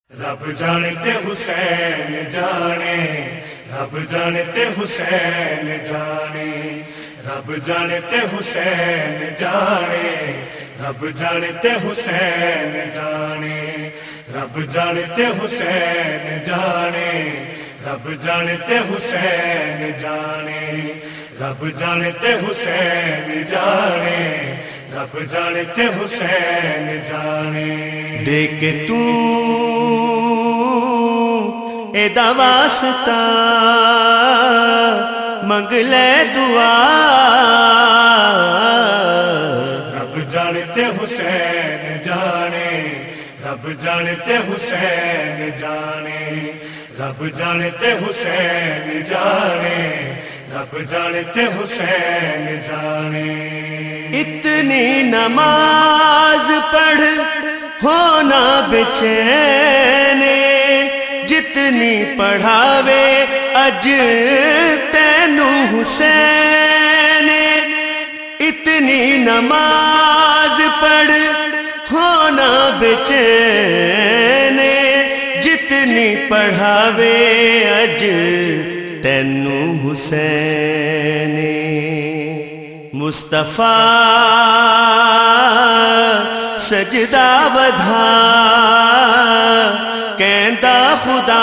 رب جانے تے حسین جانے، رب جانے تے حسین جانے، رب جانے تے حسین جانے، رب جانے تے حسین جانے، رب جانے تے حسین جانے، رب جانے تے حسین جانے، رب جانے تے حسین جانے، رب جانے تے حسین جانے۔ دیکھ تو ایدا واسطہ منگ لے دعا، رب جانے تے حسین جانے، رب جانے تے حسین جانے، رب جانے تے حسین جانے، رب جانے تے حسین جانے۔ اتنی نماز پڑھ ہونا بے چین، جتنی پڑھاوے اج تینو حسین، اتنی نماز پڑھ ہونا بے چین، جتنی پڑھاوے اج تینو حسین۔ مصطفیٰ سجدہ ودھا کہندا خدا،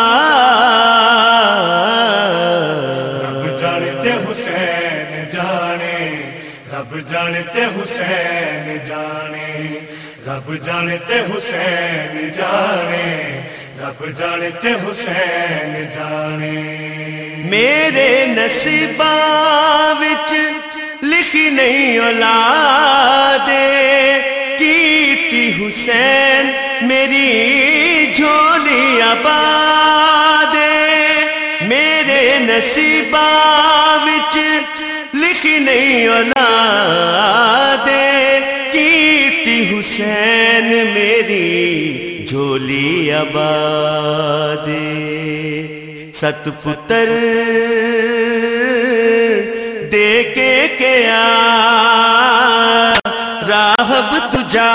رب جانے تے حسین جانے، رب جانے تے حسین جانے، رب جانے تے حسین جانے، رب جانے تے حسین جانے۔ میرے نصیباں وچ لکھی نہیں اولاد، کیتی حسین میری جھولی آباد، میرے نصیباں وچ لکھی نہیں اولاد، کیتی حسین میری جھولی آباد۔ ست پتر دے کے کیا راہب تجا،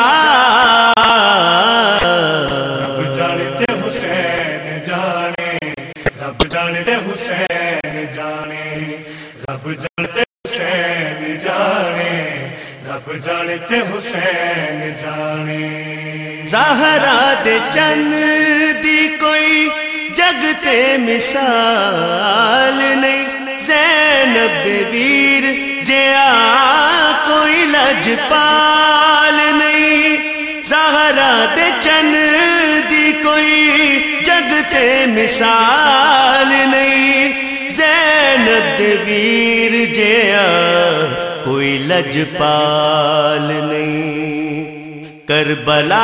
رب جانے تے حسین جانے، رب جانے تے حسین جانے، رب جانے تے حسین جانے، رب جانے تے حسین جانے۔ زہرا دے چن دی کوئی جگ تے مثال نہیں، زینب دے ویر جیا کوئی لجپال نہیں، زہرا دے چن دی کوئی جگ تے مثال نہیں، زینب دے ویر جیا کوئی لجپال نہیں۔ کربلا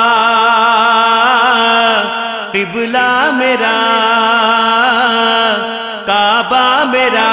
قبلہ میرا، کعبہ میرا،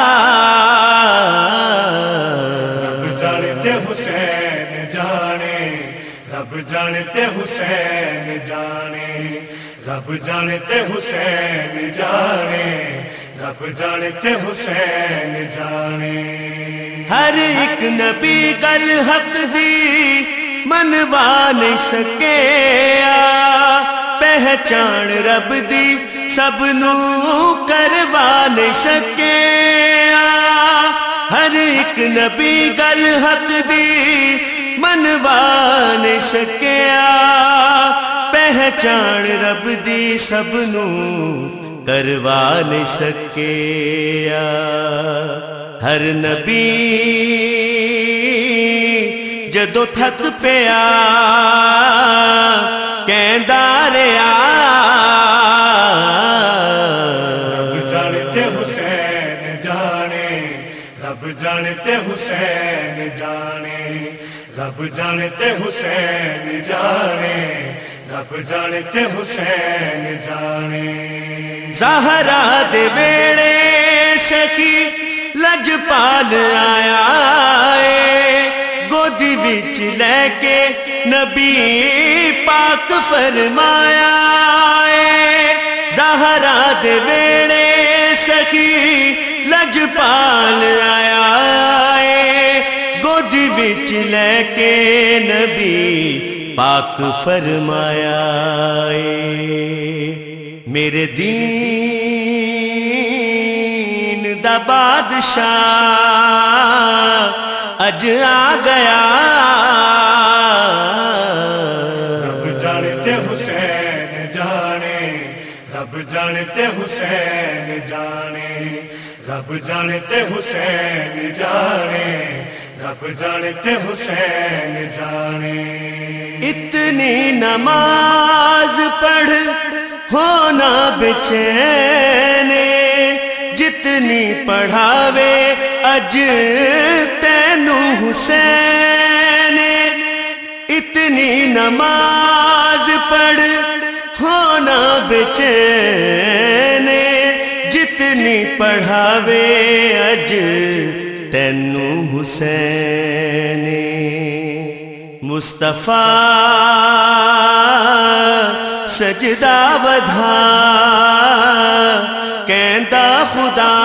رب جانے تے حسین جانے، رب جانے تے حسین جانے، رب جانے تے حسین جانے، رب جانے تے حسین جانے۔ ہر ایک نبی گل حق دی منوا نہیں سکیا، پہچان رب دی سب نو کروا نہیں سکیا، ہر ایک نبی گل حق دی منوا نہیں سکیا، پہچان رب دی سب نو کروا نہیں سکیا۔ ہر نبی جدو تھک پیا کہندا رہیا، رب جانے تے حسین جانے، رب جانے تے حسین جانے، رب جانے تے حسین جانے، رب جانے تے حسین جانے۔ زہرا دے ویڑے سخی لجپال آیا اے، گودی وچ لے کے نبی پاک فرمایا اے، زہرا دے ویڑے سخی لجپال آیا اے، گودی وچ لے کے نبی پاک فرمایا میرے دین دا بادشاہ اج آ گیا رب جانتے حسین جانے رب جانتے حسین جانے رب جانتے حسین جانے رب جانتے حسین جانے اتنی نماز پڑھ ہونا بے چین جتنی پڑھاوے اج تینو حسین اتنی نماز پڑھ ہونا بے چین جتنی پڑھاوے اج تینو حسین مصطفیٰ سجدہ ودھا کہندا خدا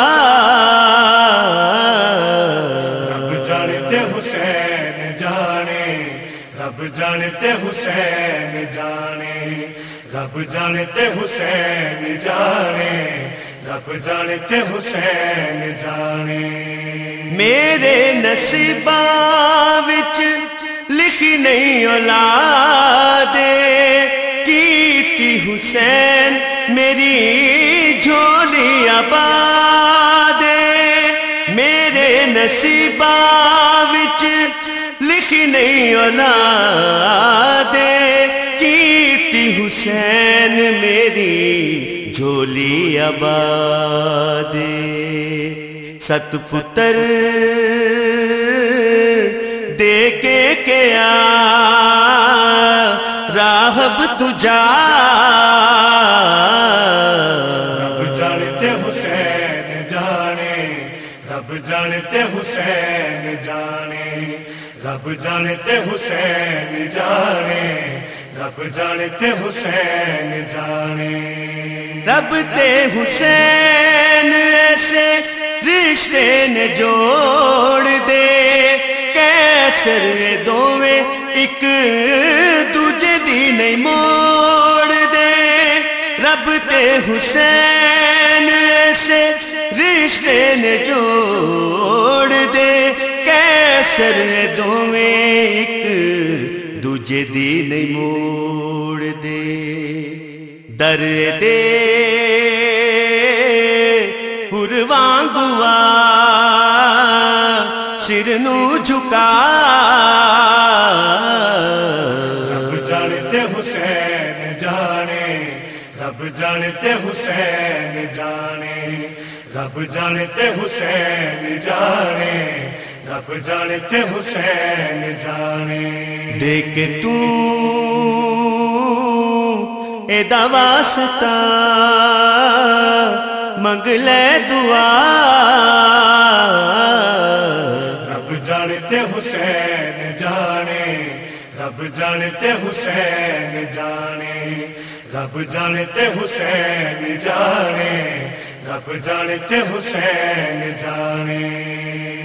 رب جانتے حسین جانے رب جانتے حسین جانے رب جانتے حسین جانے رب جانتے حسین جانے میرے نصیباں وچ لکھی نہیں اولاد کیتی حسین میری جھولی آباد میرے نصیباں وچ لکھی نہیں اولاد کیتی حسین میری جھولی آباد ست پتر دے کے کیا راہب تجا رب جانتے حسین جانے رب جانتے حسین جانے رب جانتے حسین جانے رب جانتے حسین جانے رب تے حسین ایسے رشتے نے جوڑ دے کیسر دوویں ایک دوجے دی نہیں موڑ دے رب تے حسین ایسے رشتے نے جوڑ دے کیسر دوویں ایک دوجے دی نہیں موڑ دے در دے پور وانگوا سر نو جھکا رب جانتے حسین جانے رب جانتے حسین جانے رب جانتے حسین جانے رب جانتے حسین جانے دیکھ تو ایدا واسطہ منگ لے دعا رب جانتے حسین جانے رب جانتے حسین جانے رب جانتے حسین جانے رب جانتے حسین جانے